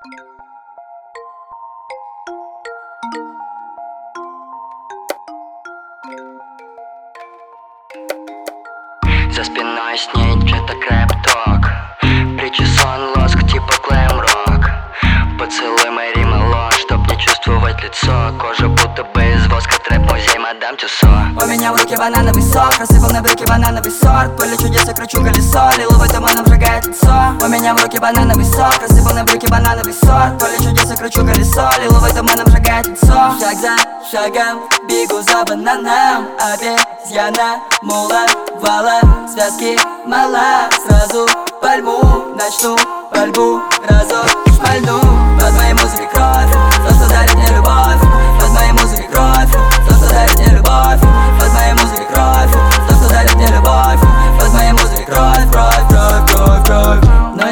За спиной снить что-то крэп-ток, причесон лоск типа глэм-рок. Поцелуй мои ложь, чтоб не чувствовать лицо. Кожа будто бы из воска, трэп-музей мадам Тюссо. У меня в руке банановый сок, рассыпал на брюки банановый сорт. Поле чудес, я кручу колесо, лиловый туман обжигает лицо. У меня в руке банановый сок, рассыпал на брюки банановый сорт. Поле чудес, я кручу колесо, лиловый туман обжигает лицо. Шаг за шагом бегу за бананом, обезьяна, мула, вала, связки мала. Сразу пальму начну, пальбу разок шмальну. Под моей музыкой кровь, то, что дарит мне любовь. Под моей музыкой кровь, то, что дарит мне любовь. Под моей музыкой кровь, то, что дарит мне любовь. Под моей музыкой кровь, кровь, кровь, кровь, кровь.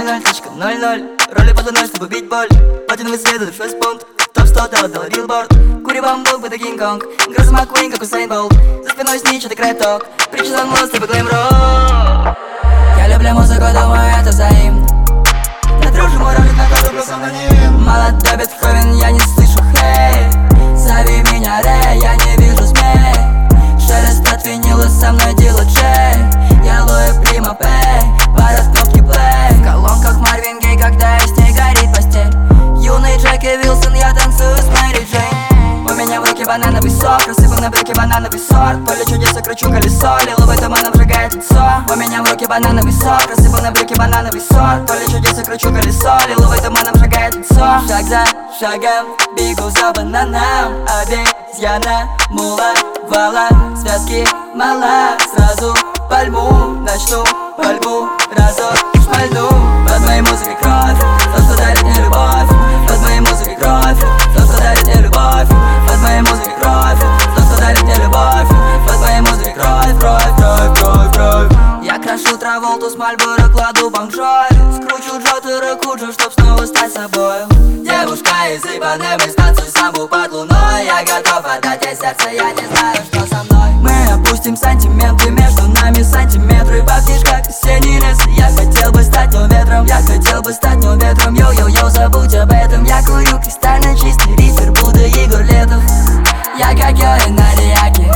0-0.00, роли подо мной, чтобы бить боль. Платиновый свет, это фестпункт. Топ-100, ты отдал билборд. Кури бамбук, будто Кинг-Конг. Гроза Маккуин, как Усейн Болт. За спиной снич, это крэп-ток. Причесан лос, типа глэм-рок. Я люблю музыку, думаю, это взаимно. На дружу мой ролик, на который сам на ним. Молодой Бетховен, я не слышу хей. Зови меня Рэй, я не вижу змей. Шелест от винила, со мной диджей. Я Луи Прима Пэй, пара кнопки плей. В колонках Марвин Гей, когда с ней горит постель. Юный Джеки Вилсон, я танцую с Мэри Джейн. У меня в руке банановый сок, рассыпал на брюки банановый сорт. Поле чудес, я кручу колесо, лиловый туман обжигает лицо. У меня в руке банановый сок, рассыпал на брюки банановый сорт. Поле чудес, я кручу колесо, лиловый туман обжигает лицо. Шаг за шагом бегу за бананом, обезьяна, мула, вала, связки мала. Сразу пальму начну, пальбу разок шмальну. Под моей музыкой кровь, то, что дарит мне любовь. Под моей музыкой кровь, то, что дарит мне любовь. Под моей музыкой кровь, то, что дарит мне любовь. Под моей музыкой кровь, кровь, кровь, кровь, кровь. Я крашу Траволту с Мальборо, кладу бомжой. Скручу Джотеры Куджу, чтоб снова стать собой. Девушка из Ибанемы, станцуй саму под луной. Я готов отдать ей сердце, я не знаю, что со мной. Мы опустим сантименты, между нами сантиметры. По книжках осенний лес. Я хотел бы стать днем ветром, я хотел бы стать днем ветром. Йоу-йоу-йоу, забудь об этом. Я курю кристально чистый рифер, буду Егор Летов. Я как Йори на Риаке,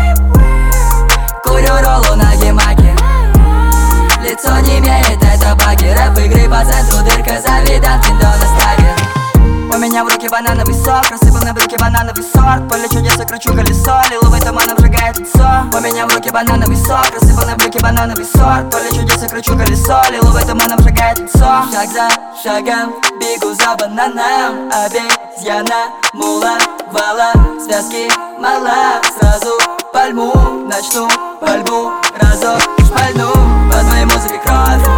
курю роллу на гемаке. Лицо не имеет, это баги. Рэп игры по центру, дырка, завидан, пиндо на стаге. У меня в руке банановый сок, рассыпал на брюки банановый сорт. Поле чудес, я кручу колесо, лиловый туман обжигает лицо. У меня в руке банановый сок, рассыпал на брюки банановый сорт. Поле чудес, я кручу колесо, лиловый туман обжигает лицо. Шаг за шагом бегу за бананом, обезьяна, мула, вала, связки мала. Сразу пальму начну, пальбу разок шмальну. Под моей музыкой кровь,